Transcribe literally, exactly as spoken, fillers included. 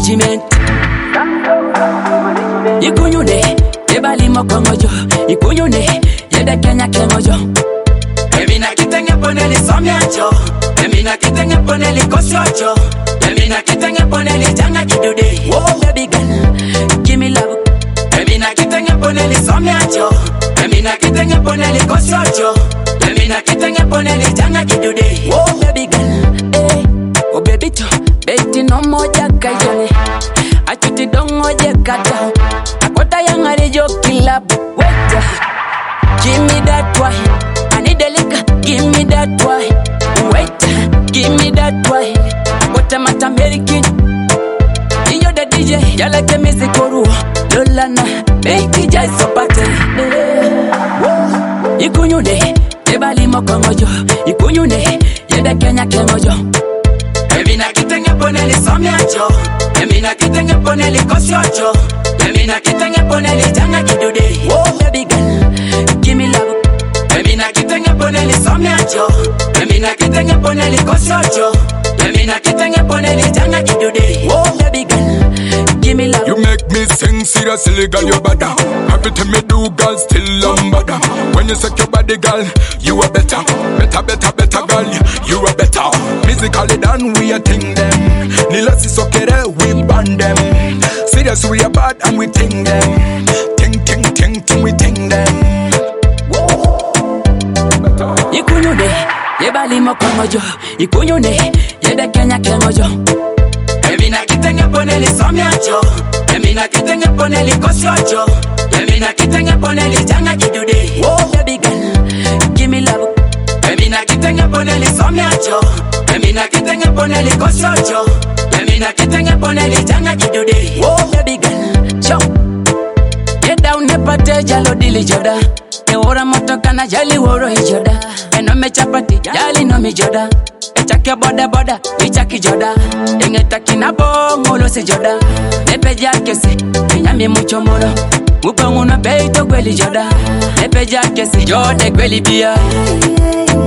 management. Ikunyune, ebali mokongojo. Ikunyune, yede Kenya kengojo. Emina kitenge poneli somyacho. Emina kitenge poneli kosyocho. Emina kitenge poneli janga kidude. Oh baby girl, give me love. Emina kitenge poneli somyacho. Emina kitenge poneli kosyocho. Emina kitenge poneli janga kidude. Oh baby girl, eh. Oh baby to, beti no moja kajane. Achuti dongo je kata. Akota yang ari jo kila wait. Give me that wine. I need a liquor. Give me that wine. Wait. Give me that wine. Akota mata American. Iyo the D J. Yala ke music oru. Lolana. Make jai sopate. Ikunyune. Ebali mokongojo. Ikunyune. Yede Kenya kengojo. Emina kitenge poneli somyacho. Emina kitenge poneli kosyocho. Emina kitenge poneli janga kidude. Oh baby girl, give me love. Emina kitenge poneli somyacho. Emina kitenge poneli kosyocho. Emina kitenge poneli janga kidude. Oh baby girl, give me love. You make me sing seriously, girl, you better. Everything me do, girl, still I'm better. When you suck your body, girl, you are better. Better, better, better, girl, you are better. Musically done, we a ting them. Nilasi sokere, we ban them. Serious, we are bad and we ting them. Ting, ting, ting, ting, we ting them. Ikunyune, yebali mokongojo. Ikunyune, yede Kenya kengojo. Emina kitenge poneli somyacho. Emina kitenge poneli kosyocho. Emina kitenge poneli janga kidude. Oh baby girl, give me love. Emina kitenge poneli somyacho. Emina kitenge poneli kosyocho. Emina kitenge poneli janga kidude. Oh baby girl, show. Get down nepate jalo dili joda. E ora motoka na jali woro hijoda. Eno me chapati jali no mi joda. Echake boda boda, ichaki joda. Engeta kinabo ngolo se joda. Nepeja kese, enyami mucho moro. Upa nguna beito kweli joda. Nepeja kese, jode kweli bia.